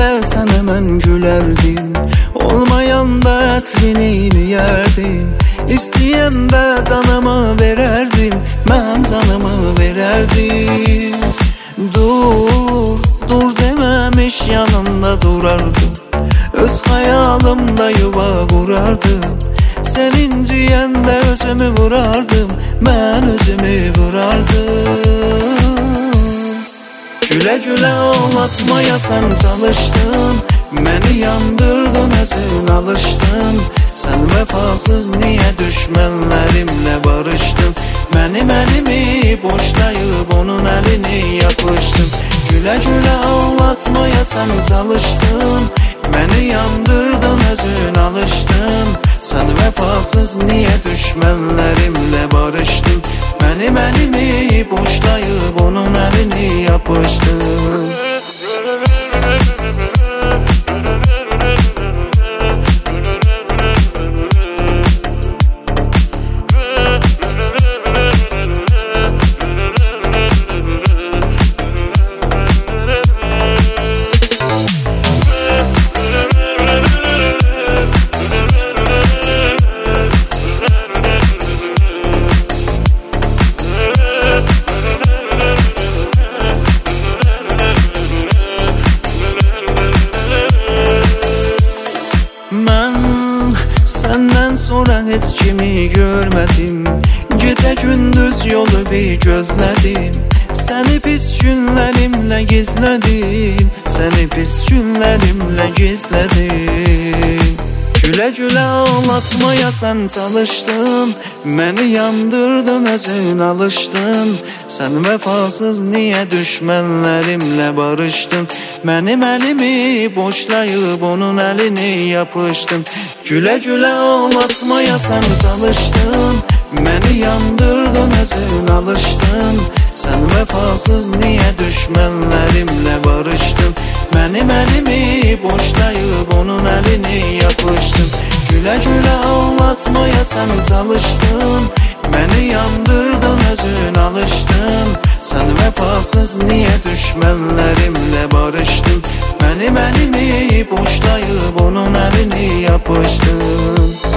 güləndə sənə mən gülərdim, olmayanda ətrini yeyərdim. İstəyəndə canımı verərdim, mən canımı verərdim. Dur, dur deməmiş yanımda durardım, öz xəyalımda yuva qurardım. Sən inciyəndə özümü vurardım, mən özümü vurardım. Gülə-gülə ağlatmaya sən çalışdın, məni yandırdın, özün alışdın. Sən vəfasız niyə düşmənlərimlə barışdın? Əlimi boşlayıb onun əlini yapışdın. Gülə-gülə ağlatmaya sən çalışdın, məni yandırdın, özün alışdın. Sən vəfasız niyə düşmənlərimlə barışdın? Əlimi boşlayıb onun əlini yapışdın. Səndən sonra heç kimi görmədim, gecə gündüz yolu bir gözlədim. Səni pis günlərimlə gizlədim, səni pis günlərimlə gizlədim. Gülə-gülə ağlatmaya sən çalışdın, məni yandırdın, özün alışdın. Sən vəfasız niyə düşmənlərimlə barışdın? Əlimi boşlayıb onun əlini yapışdın. Gülə-gülə ağlatmaya sən çalışdın, məni yandırdın, özün alışdın. Sən vəfasız niyə düşmənlərimlə barışdın? Əlimi boşlayıb onun əlini yapışdın. Gülə-gülə ağlatmaya sən çalışdın, məni yandırdın, özün alışdın. Sən vəfasız niyə düşmənlərimlə barışdın? Əlimi boşlayıb onun əlini yapışdın.